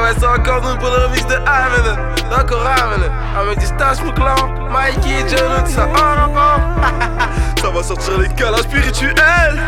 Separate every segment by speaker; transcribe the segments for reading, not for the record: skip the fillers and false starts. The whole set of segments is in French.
Speaker 1: ouais, c'est encore nous pour le remix de Amen. D'accord, Amen. Avec du Stash Mouklan, Mikey, John, tout ça. Ça va sortir les câlins spirituels.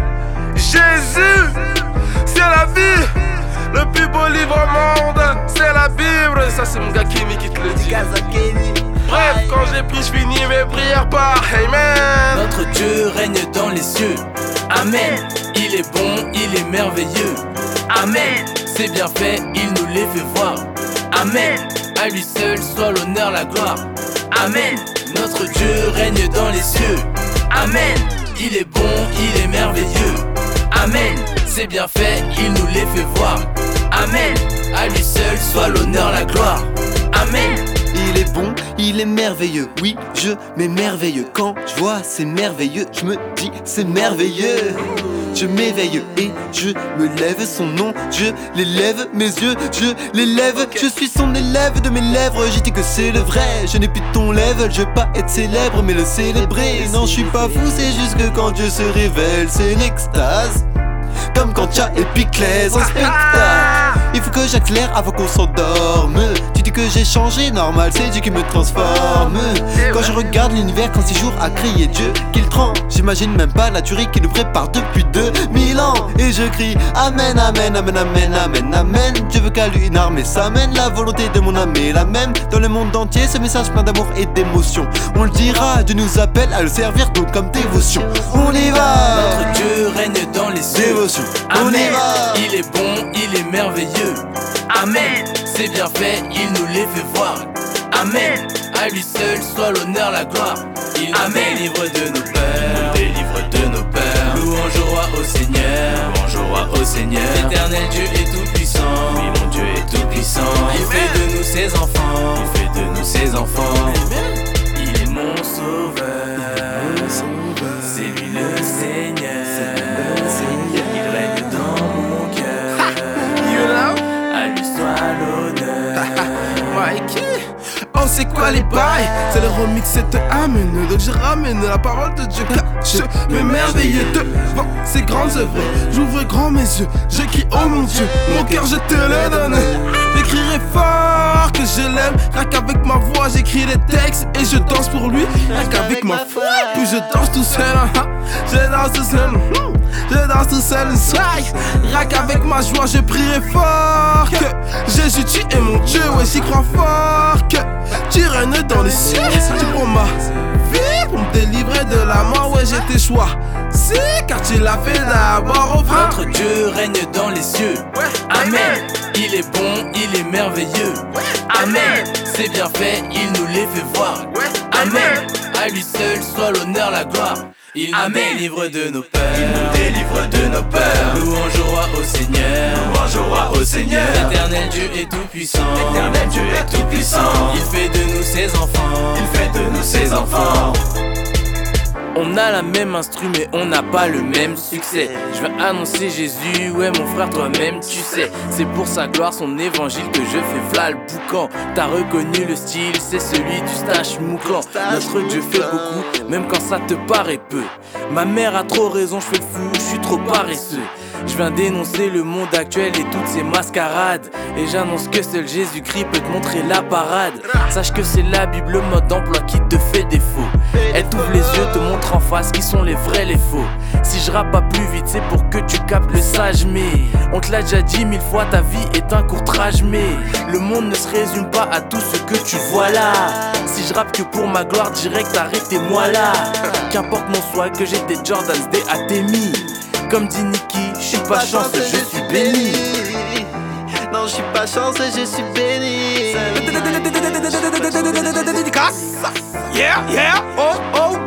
Speaker 1: Jésus, c'est la vie. Le plus beau livre au monde, c'est la Bible. Ça, c'est mon gars Kimi qui te le dit. Bref, quand j'ai pris, je finis mes prières par Amen.
Speaker 2: Notre Dieu règne dans les cieux. Amen. Il est bon, il est merveilleux. Amen. C'est bien fait, il nous les fait voir. Amen. À lui seul soit l'honneur, la gloire. Amen. Notre Dieu règne dans les cieux. Amen. Il est bon, il est merveilleux. Amen. C'est bien fait, il nous les fait voir. Amen. À lui seul soit l'honneur, la gloire. Amen.
Speaker 3: Il est bon, il est merveilleux. Oui, je m'émerveille. Quand je vois c'est merveilleux, je me dis c'est merveilleux. Je m'éveille et je me lève, son nom, je l'élève, mes yeux, je l'élève. Je suis son élève de mes lèvres, j'ai dit que c'est le vrai. Je n'ai plus ton level, je veux pas être célèbre mais le célébrer. Non, je suis pas fou, c'est juste que quand Dieu se révèle, c'est l'extase. Comme quand Tcha et Piclès en spectacle. Il faut que j'accélère avant qu'on s'endorme. Tu dis que j'ai changé, normal, c'est Dieu qui me transforme. Quand je regarde l'univers, quand 6 jours à crier Dieu qu'il tremble, j'imagine même pas la tuerie qui nous prépare depuis 2000 ans. Et je crie Amen, Amen, Amen, Amen, Amen, Amen. Dieu veut qu'à lui une armée s'amène. La volonté de mon âme est la même. Dans le monde entier, ce message plein d'amour et d'émotion. On le dira, Dieu nous appelle à le servir donc comme dévotion. On y va.
Speaker 2: Notre Dieu règne dans les cieux.
Speaker 3: Dévotion.
Speaker 2: Amen.
Speaker 3: On y va.
Speaker 2: Il est bon, il est merveilleux. Amen. C'est bien fait, il nous les fait voir. Amen. À lui seul soit l'honneur, la gloire. Il nous délivre de nos peurs. Il nous délivre de nos peurs. Louange au roi, au Seigneur. Louange au roi, au Seigneur. L'éternel Dieu est tout puissant. Oui, mon Dieu est tout puissant. Il fait de nous ses enfants. Il fait de nous ses enfants. Il est mon sauveur. C'est lui le Seigneur. Il règne dans mon cœur.
Speaker 1: You know?
Speaker 2: À lui soit l'honneur.
Speaker 1: Mikey. Oh, c'est quoi les bails? C'est le remix, c'est Amen. Donc je ramène la parole de Dieu car je m'émerveille devant ses grandes œuvres. J'ouvre grand mes yeux, je crie oh mon Dieu, mon cœur je te le donne. J'écrirai fort que je l'aime. Rien qu'avec ma voix j'écris des textes et je danse pour lui. Rien qu'avec ma foi, puis je danse tout seul. Je danse tout seul, je danse tout seul. Rien qu'avec ma joie je prierai fort que Jésus tu es mon Dieu. Ouais j'y crois fort que tu règnes dans les cieux. Tu prends ma vie pour me délivrer de la mort. Ouais j'ai tes choix, c'est car tu l'as fait d'abord au frère.
Speaker 2: Notre Dieu règne dans les cieux. Amen. Il est bon, il est merveilleux. Amen. C'est bien fait, il nous les fait voir. Amen. À lui seul soit l'honneur, la gloire. Il nous délivre de nos peurs. Il nous délivre de nos peurs. Louange au roi, au Seigneur. Louange au roi, au Seigneur. L'éternel Dieu est tout puissant. L'éternel Dieu est tout puissant. Il fait de nous ses enfants. Il fait de nous ses enfants. On a la même instru mais on n'a pas le même succès. Je vais annoncer Jésus, ouais mon frère toi-même tu sais. C'est pour sa gloire, son évangile que je fais v'là le boucan. T'as reconnu le style, c'est celui du Stash Mouklan. Notre Dieu fait beaucoup, même quand ça te paraît peu. Ma mère a trop raison, je fais le fou, je suis trop paresseux. Je viens dénoncer le monde actuel et toutes ces mascarades. Et j'annonce que seul Jésus-Christ peut te montrer la parade. Sache que c'est la Bible, le mode d'emploi qui te fait défaut. Elle t'ouvre les yeux, te montre en face qui sont les vrais, les faux. Si je rappe pas plus vite, c'est pour que tu captes le sage. Mais on te l'a déjà dit 1000 fois, ta vie est un courtrage. Mais le monde ne se résume pas à tout ce que tu vois là. Si je rappe que pour ma gloire, direct arrêtez-moi là. Qu'importe mon swag, que j'ai des Jordans, des Atemi. Comme dit Nicky, je suis pas chanceux, je suis béni.
Speaker 3: Non, je suis pas chanceux, je suis béni.
Speaker 1: Yeah, yeah, oh, oh.